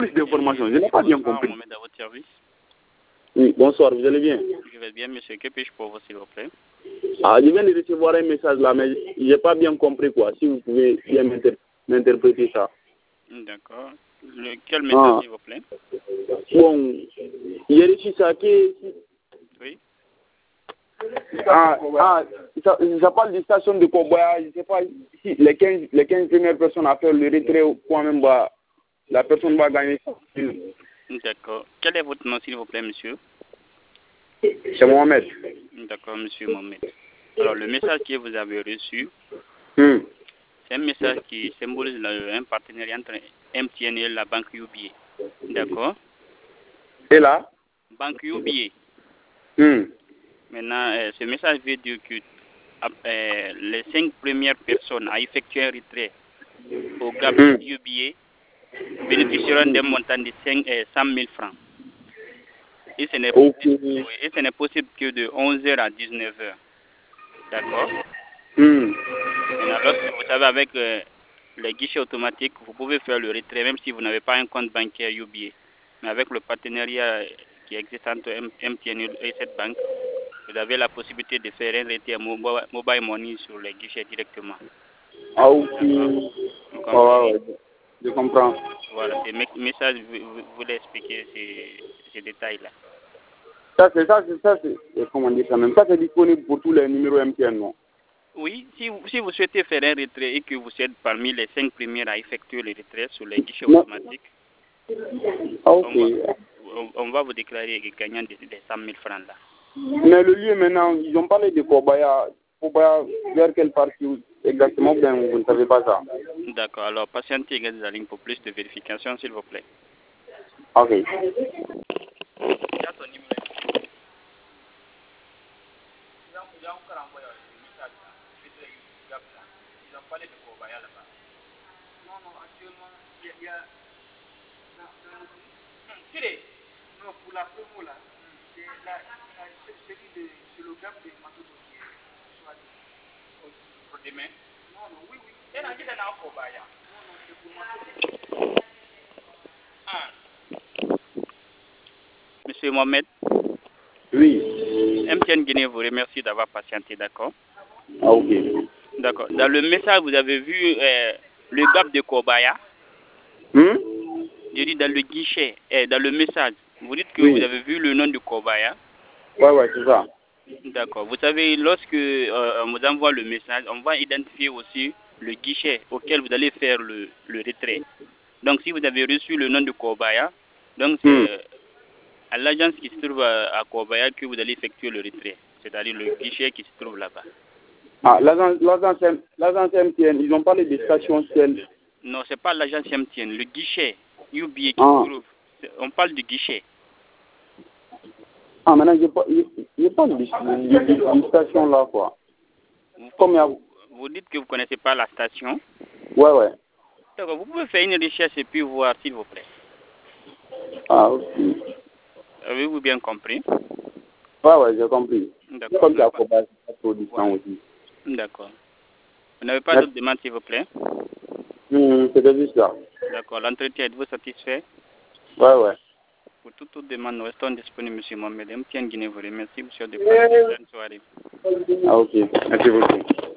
plus d'informations. Je n'ai pas bien compris. Mohamed, à votre service. Oui, bonsoir, vous allez bien? Je vais bien, monsieur. Que puis-je pour vous, s'il vous plaît? Ah, je viens de recevoir un message là, mais je n'ai pas bien compris quoi. Si vous pouvez bien m'interpréter ça. D'accord. Quel message, s'il vous plaît? Bon, j'ai reçu ça qui... Oui. Ça parle de station de Koboya. Je ne sais pas si les 15 premières personnes à faire le retrait au point même bas, la personne va gagner ça. D'accord. Quel est votre nom, s'il vous plaît, monsieur? C'est Mohamed. D'accord, monsieur Mohamed. Alors, le message que vous avez reçu, c'est un message qui symbolise un partenariat entre MTN et la banque UBA. D'accord? Et là? Banque UBA. Maintenant, ce message veut dire que les 5 premières personnes à effectuer un retrait au GAP UBA bénéficieront d'un montant de 100 000 francs. Et ce n'est possible que de 11h à 19h. D'accord? Maintenant, lorsque vous savez, avec les guichets automatiques, vous pouvez faire le retrait même si vous n'avez pas un compte bancaire UBA. Mais avec le partenariat qui existe entre MTN et cette banque, vous avez la possibilité de faire un retrait mobile money sur les guichets directement. Ah, ok. Je comprends. Voilà, ce message voulait expliquer ces détails-là. Ça, comment dire ça même? Ça, c'est disponible pour tous les numéros MTN, non? Oui, si vous souhaitez faire un retrait et que vous êtes parmi les 5 premiers à effectuer le retrait sur les guichets automatiques, on va vous déclarer gagnant des 100 000 francs là. Mais le lieu maintenant, ils ont parlé de Kobaya. Kobaya, vers quelle partie exactement, bien vous ne savez pas ça? D'accord, alors patientez la ligne pour plus de vérification, s'il vous plaît. Ok. Il y a ton numéro. Ils ont encore envoyé un message là. Ils ont parlé de Kobaya là-bas. Non, actuellement, il y a... Non, pour la promo là, c'est celui de le gap de Matoto qui est choisi. Pour demain? Non, oui. Il y a un qui est dans Kobaya. Non, c'est pour Matoto. Monsieur Mohamed? Oui. MTN Guinée vous remercie d'avoir patienté, d'accord? Ah, ok. D'accord. Dans le message, vous avez vu le gap de Kobaya? Je dis dans le guichet, dans le message, vous dites que vous avez vu le nom de Kobaya? Ouais, c'est ça. D'accord. Vous savez, lorsque on vous envoie le message, on va identifier aussi le guichet auquel vous allez faire le retrait. Donc, si vous avez reçu le nom de Kobaya, donc c'est à l'agence qui se trouve à Kobaya que vous allez effectuer le retrait, c'est-à-dire le guichet qui se trouve là-bas. Ah, l'agence MTN, ils ont parlé des stations Shell. Non, c'est pas l'agence MTN, le guichet UBA qui se trouve. On parle du guichet. Ah, maintenant, je parle de station là, quoi. Vous dites que vous ne connaissez pas la station? Ouais. D'accord, vous pouvez faire une recherche et puis voir, s'il vous plaît. Ah, ok. Avez-vous bien compris? Ouais, j'ai compris. D'accord. Comme la Kobaya, c'est trop distant aussi. D'accord. Vous n'avez pas d'autres demandes, s'il vous plaît? C'était juste ça. D'accord. L'entretien, êtes-vous satisfait? Ouais. Pour toute demande, nous restons disponibles, monsieur Mohamed. MTN Guinée vous remercie, monsieur de passer une bonne soirée. Ah, ok. Merci beaucoup.